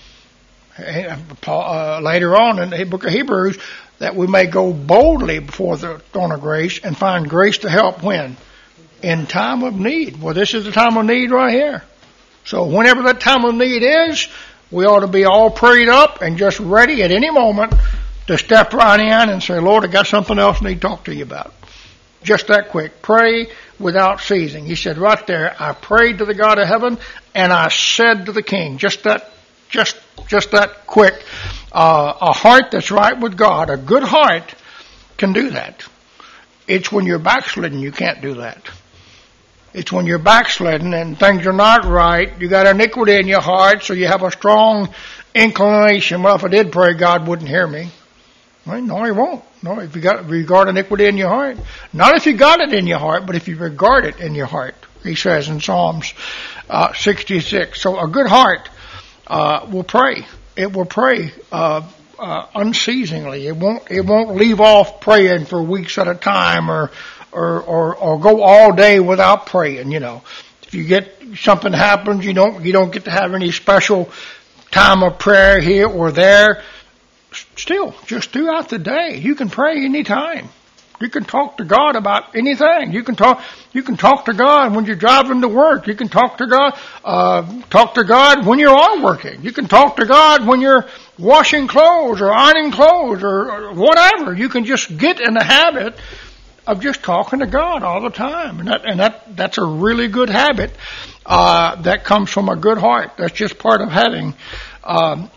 And Paul, uh, later on in the book of Hebrews, that we may go boldly before the throne of grace and find grace to help when? In time of need. Well, this is the time of need right here. So whenever that time of need is, we ought to be all prayed up and just ready at any moment to step right in and say, Lord, I got something else I need to talk to you about. Just that quick. Pray without ceasing. He said right there, I prayed to the God of heaven and I said to the King. Just that, just, just that quick. Uh, a heart that's right with God, a good heart can do that. It's when you're backslidden you can't do that. It's when you're backslidden and things are not right. You got iniquity in your heart, so you have a strong inclination. Well, if I did pray, God wouldn't hear me. Well, no, He won't. No, if you got regard iniquity in your heart, not if you got it in your heart, but if you regard it in your heart. He says in Psalms uh, sixty-six. So a good heart uh, will pray. It will pray uh, uh, unceasingly. It won't. It won't leave off praying for weeks at a time, or. Or, or, or go all day without praying, you know. If you get something happens, you don't, you don't get to have any special time of prayer here or there. Still, just throughout the day, you can pray anytime. You can talk to God about anything. You can talk, you can talk to God when you're driving to work. You can talk to God, uh, talk to God when you are working. You can talk to God when you're washing clothes or ironing clothes or, or whatever. You can just get in the habit of just talking to God all the time. And that, and that, that's a really good habit, uh, that comes from a good heart. That's just part of having, uh,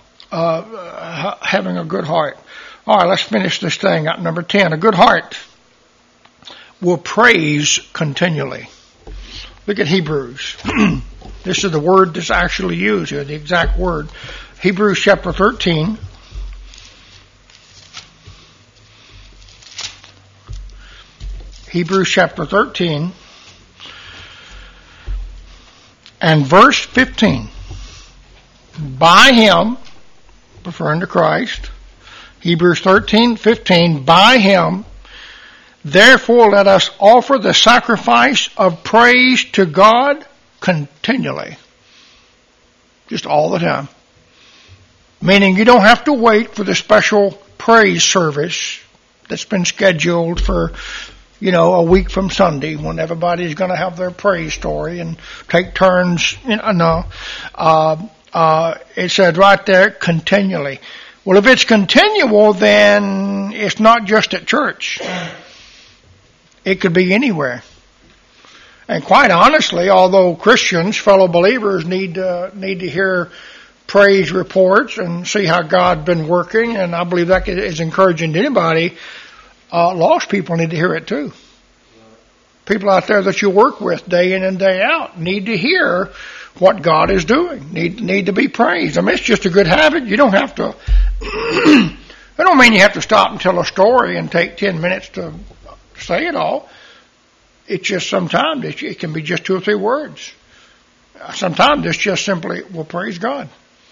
uh, having a good heart. All right, let's finish this thing at number ten. A good heart will praise continually. Look at Hebrews. This is the word that's actually used here, the exact word. Hebrews chapter thirteen. Hebrews chapter thirteen and verse fifteen. By Him, referring to Christ, Hebrews thirteen fifteen, by Him, therefore let us offer the sacrifice of praise to God continually. Just all the time. Meaning you don't have to wait for the special praise service that's been scheduled for, you know, a week from Sunday when everybody's going to have their praise story and take turns. You know, no. Uh, uh, it said right there, continually. Well, if it's continual, then it's not just at church. It could be anywhere. And quite honestly, although Christians, fellow believers, need to, need to hear praise reports and see how God's been working, and I believe that is encouraging to anybody, Uh, lost people need to hear it too. People out there that you work with day in and day out need to hear what God is doing. Need need to be praised. I mean, it's just a good habit. You don't have to. I don't mean you have to stop and tell a story and take ten minutes to say it all. It's just sometimes it, it can be just two or three words. Sometimes it's just simply, well, praise God.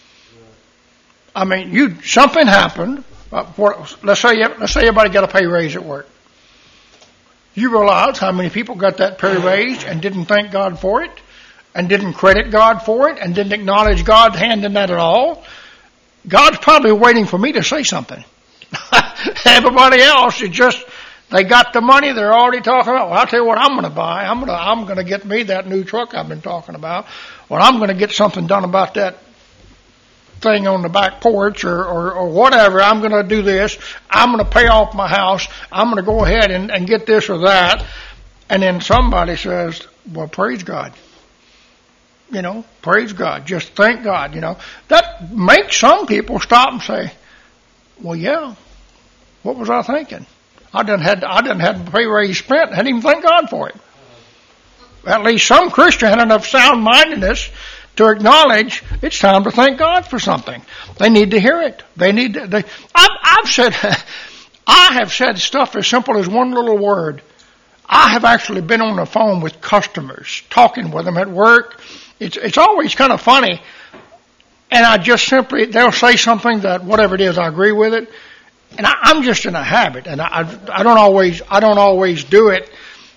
I mean, you something happened. Uh, what, let's say let's say everybody got a pay raise at work. You realize how many people got that pay raise and didn't thank God for it, and didn't credit God for it, and didn't acknowledge God's hand in that at all. God's probably waiting for me to say something. Everybody else is just, they got the money, they're already talking about, well, I'll tell you what I'm going to buy. I'm going to I'm going to get me that new truck I've been talking about. Well, I'm going to get something done about that thing on the back porch or, or, or whatever. I'm going to do this. I'm going to pay off my house. I'm going to go ahead and, and get this or that. And then somebody says, well, praise God. You know, praise God. Just thank God, you know. That makes some people stop and say, well, yeah, what was I thinking? I didn't had I didn't have the pay raise spent. I didn't even thank God for it. At least some Christian had enough sound-mindedness to acknowledge it's time to thank God for something. They need to hear it. They need to, they, I've, I've said, I have said stuff as simple as one little word. I have actually been on the phone with customers, talking with them at work. It's, it's always kind of funny. And I just simply, they'll say something that whatever it is, I agree with it. And I, I'm just in a habit, and I, I don't always, I don't always do it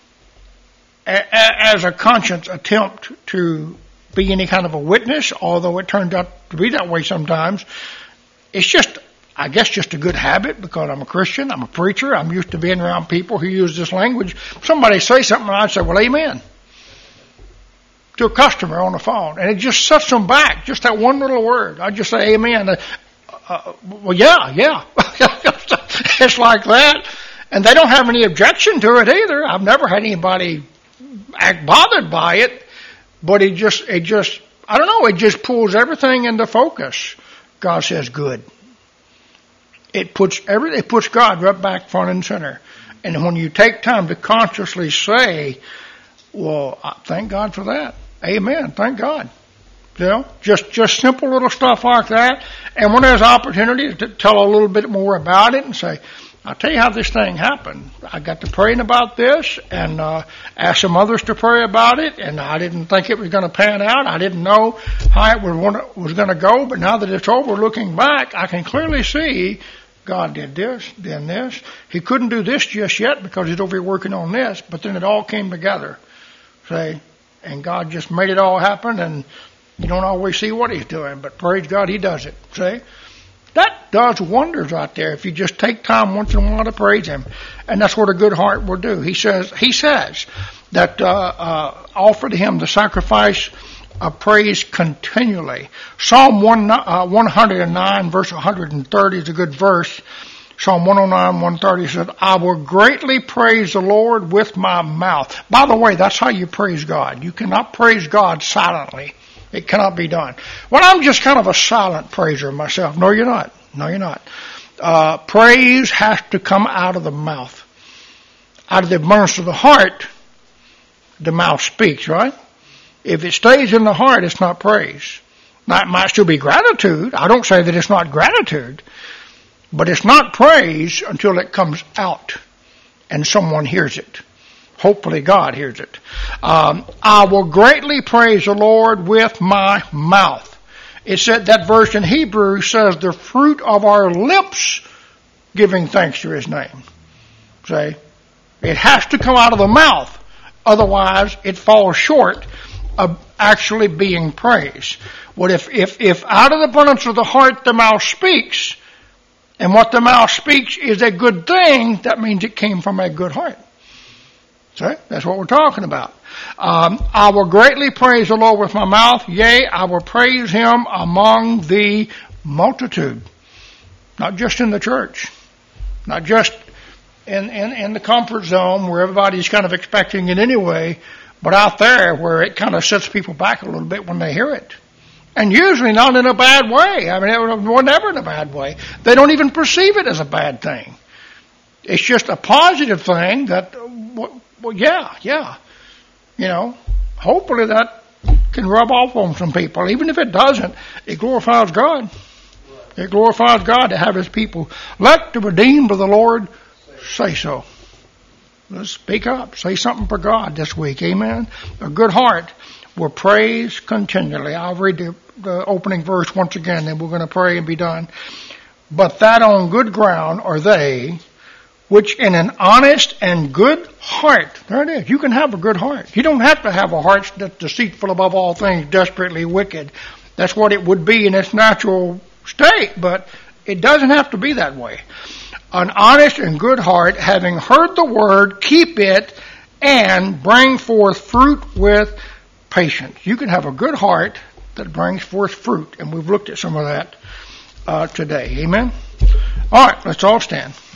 a, a, as a conscious attempt to be any kind of a witness, although it turns out to be that way sometimes. It's just, I guess, just a good habit because I'm a Christian, I'm a preacher, I'm used to being around people who use this language. Somebody say something, and I'd say, well, amen, to a customer on the phone, and it just sets them back, just that one little word. I just say amen. Uh, uh, well, yeah, yeah. It's like that. And they don't have any objection to it either. I've never had anybody act bothered by it, but it just, it just, I don't know, it just pulls everything into focus. God says good. It puts every, it puts God right back front and center. And when you take time to consciously say, well, thank God for that. Amen. Thank God. You know, just, just simple little stuff like that. And when there's opportunity to tell a little bit more about it and say, I'll tell you how this thing happened. I got to praying about this and uh, asked some others to pray about it, and I didn't think it was going to pan out. I didn't know how it was going to go, but now that it's over, looking back, I can clearly see God did this, did this. He couldn't do this just yet because he's over here working on this, but then it all came together. See? And God just made it all happen, and you don't always see what he's doing, but praise God, he does it. See? That does wonders out there if you just take time once in a while to praise him. And that's what a good heart will do. He says, he says that, uh, uh, offer to him the sacrifice of praise continually. Psalm one, uh, one oh nine verse one hundred thirty is a good verse. Psalm one oh nine, one thirty says, I will greatly praise the Lord with my mouth. By the way, that's how you praise God. You cannot praise God silently. It cannot be done. Well, I'm just kind of a silent praiser myself. No, you're not. No, you're not. Uh, praise has to come out of the mouth. Out of the abundance of the heart, the mouth speaks, right? If it stays in the heart, it's not praise. Now, it might still be gratitude. I don't say that it's not gratitude. But it's not praise until it comes out and someone hears it. Hopefully God hears it. Um, I will greatly praise the Lord with my mouth. It said, that verse in Hebrew says, the fruit of our lips giving thanks to his name. See? It has to come out of the mouth. Otherwise, it falls short of actually being praised. Well, if, if, if out of the abundance of the heart the mouth speaks, and what the mouth speaks is a good thing, that means it came from a good heart. See? That's what we're talking about. Um, I will greatly praise the Lord with my mouth. Yea, I will praise him among the multitude. Not just in the church. Not just in, in, in the comfort zone where everybody's kind of expecting it anyway, but out there where it kind of sets people back a little bit when they hear it. And usually not in a bad way. I mean, it was never in a bad way. They don't even perceive it as a bad thing. It's just a positive thing that, well, yeah, yeah. You know, hopefully that can rub off on some people. Even if it doesn't, it glorifies God. It glorifies God to have his people. Let the redeemed of the Lord say so. Let's speak up. Say something for God this week. Amen. A good heart will praise continually. I'll read the, the opening verse once again, then we're going to pray and be done. But that on good ground are they which in an honest and good heart, there it is, you can have a good heart. You don't have to have a heart that's deceitful above all things, desperately wicked. That's what it would be in its natural state, but it doesn't have to be that way. An honest and good heart, having heard the word, keep it, and bring forth fruit with patience. You can have a good heart that brings forth fruit, and we've looked at some of that uh, today. Amen? All right, let's all stand.